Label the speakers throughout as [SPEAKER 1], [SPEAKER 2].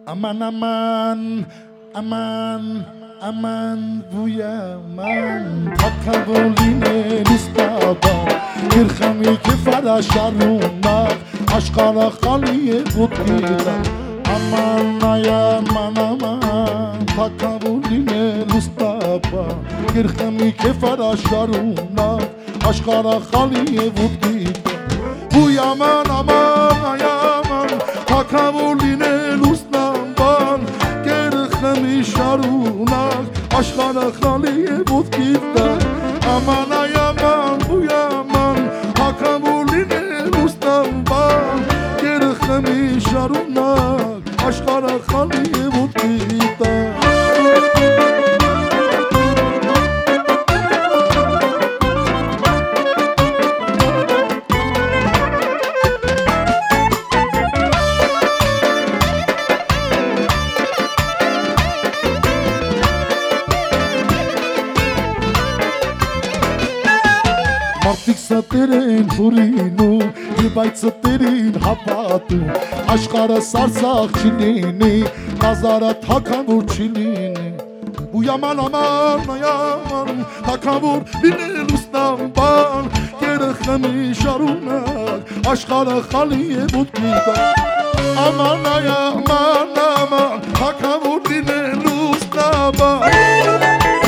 [SPEAKER 1] Aman aman aman aman buyaman Takavoline listaba İrxami kefara şarunaq Aşkara xaliye butida Aman ayaman aman Takavoline listaba İrxami kefara şarunaq Aşkara xaliye butida Buyaman aman ayaman Takavoline listaba İrxami şarunaq Aşkara xaliye butida Aman ayaman buyaman Takavoline listaba İrxami şarunaq Aşkara xaliye butida Մարդիկ ստեր են հուրինում, և այդ ստերին հավատում, աշխարը սարսաղ չի լինի, կազարը թաքավոր չի լինի, Բույաման աման այաման, թաքավոր լինելու ստամբան, երեխմի շարունակ, աշխարը խալի է ոտքիդա, Աման այաման աման, թաքավոր լինելու ստամբան,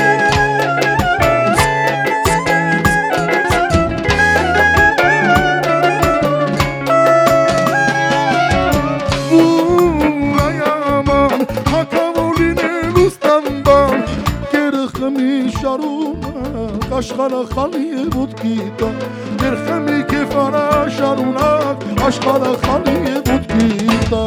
[SPEAKER 1] Աշխարը խալի է ոտքիդա Երխեմի կեվարա շարունակ Աշխարը խալի է ոտքիդա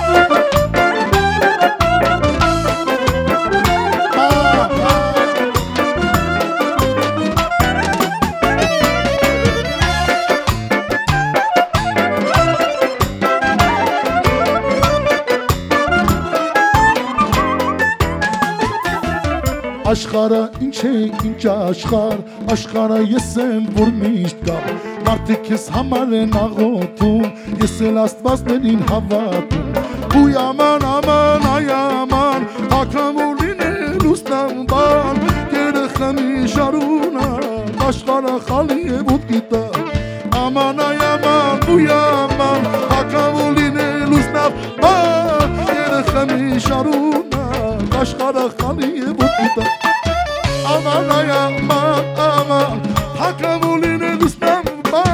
[SPEAKER 1] Աշխարը ինչ է, ինչ աշխար, աշխարը ես եմ, որ միշտ կա, մարդիկ ես համար են աղոթում, ես էլ աստվածներին հավատում, Բույաման աման այաման, թաքավոր լինելու ստամբան, երեխմի շարունակ, աշխարը խալի է ոտքիդա, Աման այաման, բույաման, թաքավոր լինելու ստամբան, երեխմի շարունակ, աշխարը խալի է ոտքիդա Aman ayaman aman Takavoline lustamba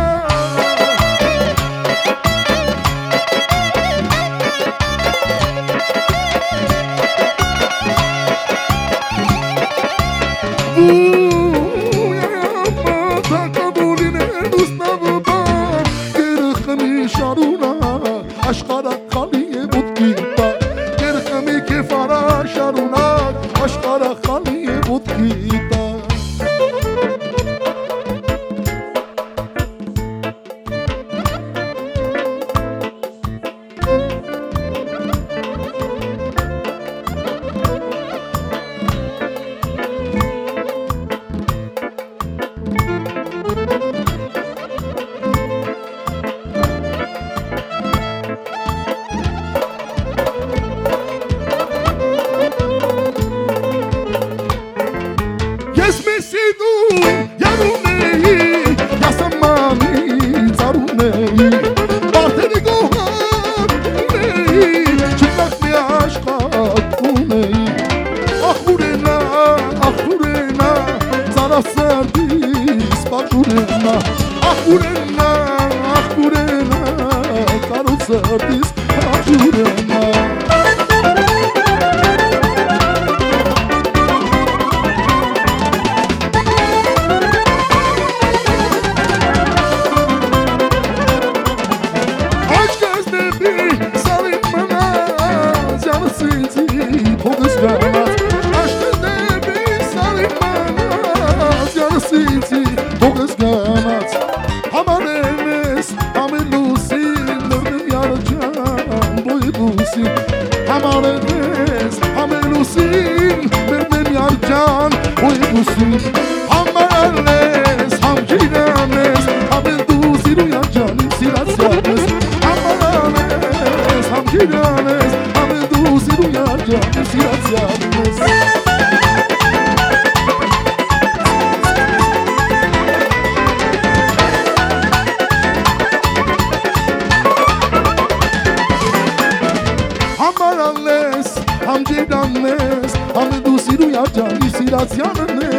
[SPEAKER 1] Buyama Takavoline lustamba Yerxmi şaruna Aşkara khaliye butkita Yerxmi kefara şaruna Aşkara khaliye butkita Giranes, ame dulce جانی سیرازیانس هم برانلس هم جیدانلس هم دوسی رو یا جانی سیرازیانس